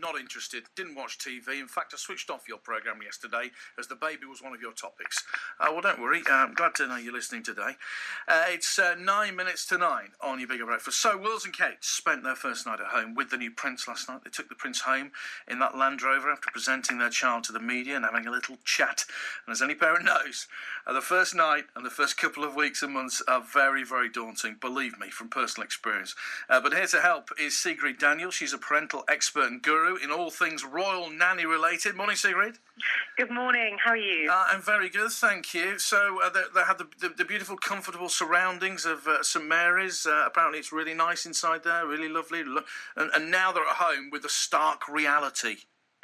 not interested, didn't watch TV. In fact, I switched off your programme yesterday as the baby was one of your topics. Well, don't worry. I'm glad to know you're listening today. It's 9 minutes to 9 on your Bigger Breakfast. So, Wills and Kate spent their first night at home with the new Prince last night. They took the Prince home in that Land Rover after presenting their child to the media and having a little chat. And as any parent knows, the first night and the first couple of weeks and months are very, very daunting, believe me, from personal experience. But here to help is Sigrid Daniel. She's a parental expert and guru in all things royal nanny related. Morning, Sigrid. Good morning. How are you? I'm very good, thank you. So they had the beautiful, comfortable surroundings of St Mary's. Apparently it's really nice inside there, really lovely. And now they're at home with the stark reality.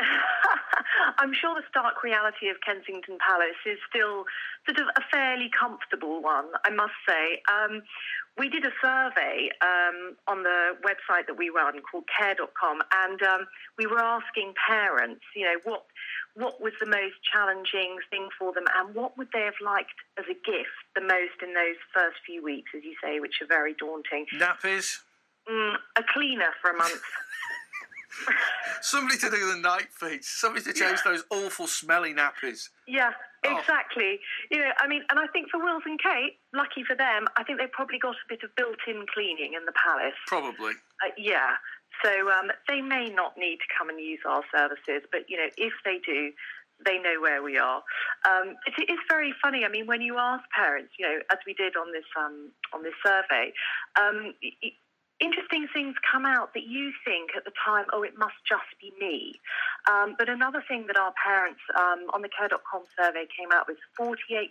I'm sure the stark reality of Kensington Palace is still sort of a fairly comfortable one, I must say. We did a survey on the website that we run called care.com, and we were asking parents, you know, what was the most challenging thing for them and what would they have liked as a gift the most in those first few weeks, as you say, which are very daunting. Nappies? A cleaner for a month. Somebody to do the night feeds. Somebody to change those awful smelly nappies. Yeah, exactly. You know, I mean, and I think for Wills and Kate, lucky for them, I think they've probably got a bit of built-in cleaning in the palace. Probably. Yeah. So they may not need to come and use our services, but, you know, if they do, they know where we are. It is very funny. I mean, when you ask parents, you know, as we did on this survey, interesting things come out that you think at the time, oh, it must just be me. But another thing that our parents on the care.com survey came out with, 48%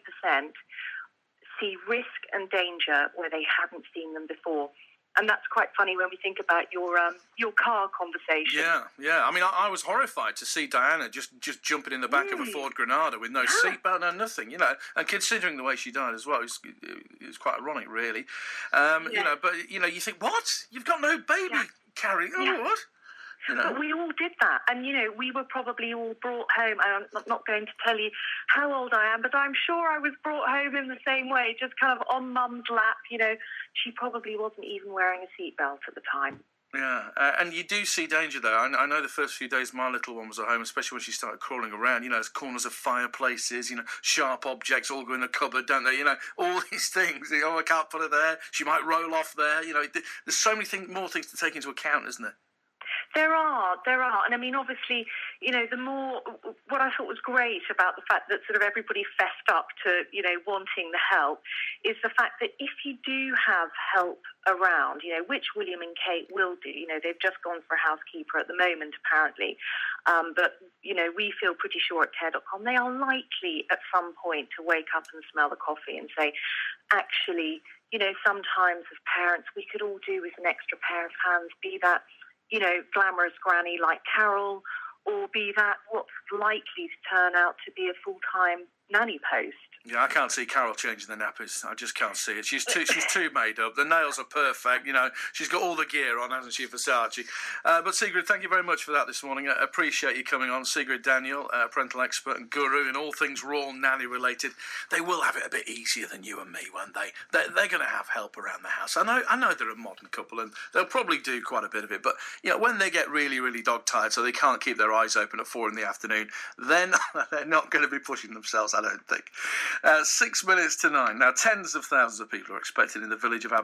see risk and danger where they hadn't seen them before. And that's quite funny when we think about your car conversation. Yeah. I mean, I was horrified to see Diana just jumping in the back of a Ford Granada with no seatbelt, no nothing, you know. And considering the way she died as well, it was quite ironic, really. You know, but, you know, you think, what? You've got no baby carrying? Oh, what? You know. But we all did that. And, you know, we were probably all brought home. I'm not going to tell you how old I am, but I'm sure I was brought home in the same way, just kind of on Mum's lap. You know, she probably wasn't even wearing a seatbelt at the time. Yeah, and you do see danger, though. I know the first few days my little one was at home, especially when she started crawling around, you know, there's corners of fireplaces, you know, sharp objects all go in the cupboard, don't they? You know, all these things. You know, I can't put her there. She might roll off there. You know, there's so many more things to take into account, isn't there? There are. And I mean, obviously, you know, what I thought was great about the fact that sort of everybody fessed up to, you know, wanting the help is the fact that if you do have help around, you know, which William and Kate will do, you know, they've just gone for a housekeeper at the moment, apparently. But, you know, we feel pretty sure at care.com they are likely at some point to wake up and smell the coffee and say, actually, you know, sometimes as parents we could all do with an extra pair of hands, be that, you know, glamorous granny like Carol, or be that what's likely to turn out to be a full-time nanny post. Yeah, I can't see Carol changing the nappies. I just can't see it. She's too made up. The nails are perfect. You know, she's got all the gear on, hasn't she, Versace? But Sigrid, thank you very much for that this morning. I appreciate you coming on. Sigrid Daniel, parental expert and guru in all things royal nanny related. They will have it a bit easier than you and me, won't they? They're going to have help around the house. I know they're a modern couple and they'll probably do quite a bit of it. But, you know, when they get really, really dog-tired so they can't keep their eyes open at 4 p.m, then they're not going to be pushing themselves, I don't think. 6 minutes to 9. Now, tens of thousands of people are expected in the village of